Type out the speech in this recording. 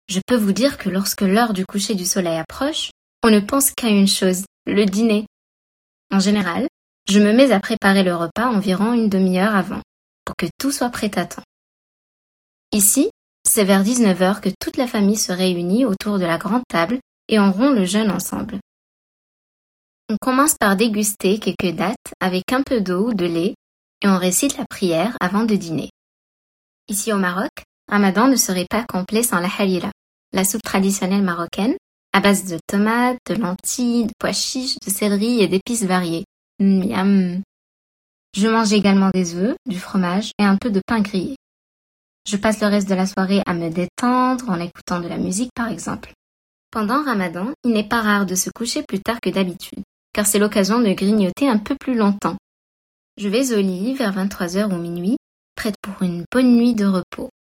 Je peux vous dire que lorsque l'heure du coucher du soleil approche, on ne pense qu'à une chose, le dîner. En général, je me mets à préparer le repas environ une demi-heure avant, pour que tout soit prêt à temps. Ici, c'est vers 19h que toute la famille se réunit autour de la grande table et on rompt le jeûne ensemble. On commence par déguster quelques dattes avec un peu d'eau ou de lait et on récite la prière avant de dîner. Ici au Maroc, Ramadan ne serait pas complet sans la harira, la soupe traditionnelle marocaine, à base de tomates, de lentilles, de pois chiches, de céleri et d'épices variées. Miam. Je mange également des œufs, du fromage et un peu de pain grillé. Je passe le reste de la soirée à me détendre en écoutant de la musique par exemple. Pendant Ramadan, il n'est pas rare de se coucher plus tard que d'habitude, car c'est l'occasion de grignoter un peu plus longtemps. Je vais au lit vers 23h ou minuit, prête pour une bonne nuit de repos.